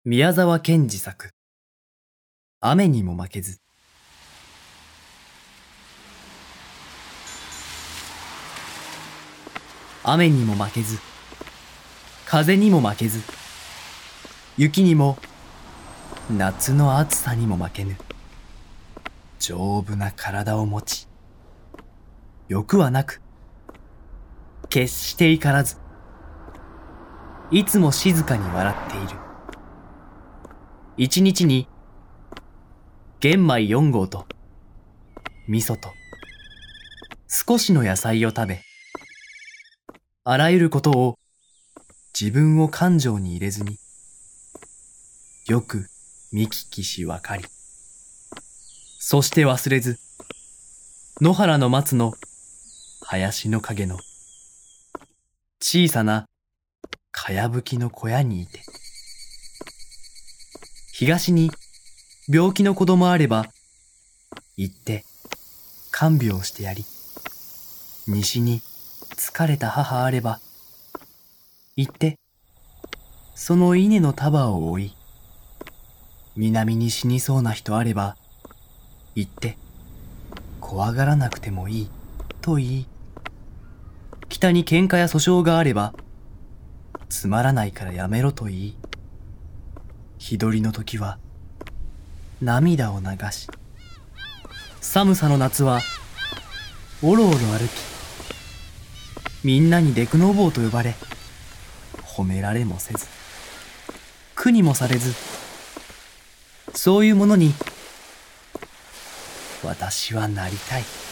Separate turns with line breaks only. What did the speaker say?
宮沢賢治作雨にも負けず。雨にも負けず、風にも負けず、雪にも夏の暑さにも負けぬ丈夫な体を持ち、欲はなく決して怒らず、いつも静かに笑っている。一日に玄米4合と味噌と少しの野菜を食べ、あらゆることを自分を感情に入れずによく見聞きし分かり、そして忘れず野原の松の林の陰の小さなかやぶきの小屋にいて、東に病気の子供あれば行って看病してやり、西に疲れた母あれば行ってその稲の束を追い、南に死にそうな人あれば行って怖がらなくてもいいと言い、北に喧嘩や訴訟があればつまらないからやめろと言い、日取りの時は涙を流し、寒さの夏はおろおろ歩き、みんなにデクノボーと呼ばれ、褒められもせず苦にもされず、そういうものに私はなりたい。